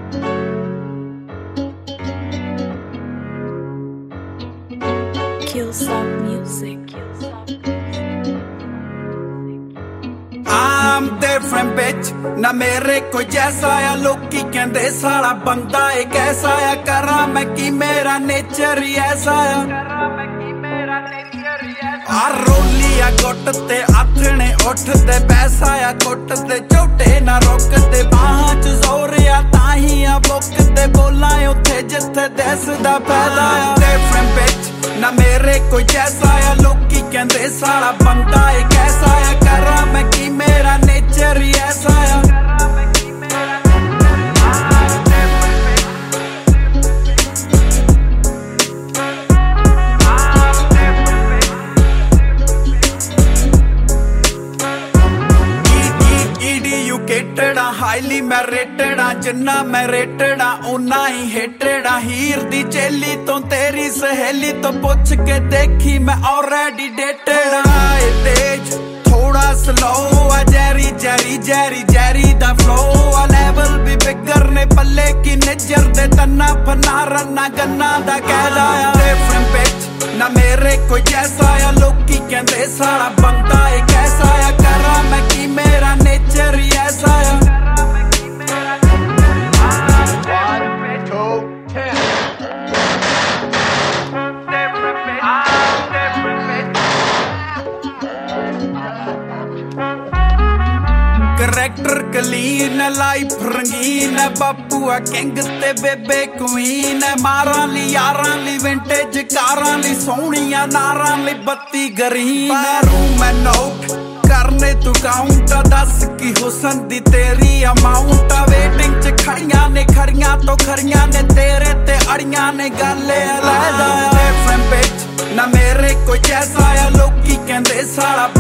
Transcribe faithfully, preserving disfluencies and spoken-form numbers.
Killsoft Music. I'm different bitch ना मेरे कोई जैसा या लोकी कहंदे साला बंदा है कैसा या करा मैं कि मेरा नेचर ही ऐसा या आ रोलिया गुट ते आथने उठदे पैसा या कुटदे झोटे ना रोकदे बाहां च जोर या ताही आ बुकदे बोलां उत्थे जिथे दसदा पैदा या different bitch ना मेरे कोई जैसा या लोकी कहंदे साला बंदा है कैसा या करा मैं कि मेरा नेचर ही ऐसा या हाईली मैं रेटेड हाँ जिन्ना मैं रेटेड हाँ उन्ना ही हेटेड हाँ हीर दी चेली तो तेरी सहेली तो पुछ के देखी मैं ऑलरेडी डेटेड हाँ तेज थोड़ा स्लो आ जैरी जैरी जैरी जैरी दा फ्लो आ लेवल भी बिगर ने पल्ले की नजर दे तन्ना फना रन्ना गन्ना दा कहदा आ डिफरेंट बिच ना मेरे कोई जैसा या लोकी कहंदे साला बंदा है कैसा या करा मैं कि मेरा नेचर ही ऐसा या करैक्टर क्लीन लाइफ रंगीन बापूआ किंग ते बेबे क्वीन मारां ली यारां ली विंटेज कारां ली सोहणियां नारां ली बत्ती ग्रीन रूम एंड नोट करने तू काउंट दस की हुसन दी तेरी अमाउंट वेटिंग च खड़ियां ने खड़ियां तो खड़ियां ने तेरे ते अड़ियां ने गल्ले अलहदा डिफरेंट बिच ना मेरे कोई जैसा या लोकी कहंदे साला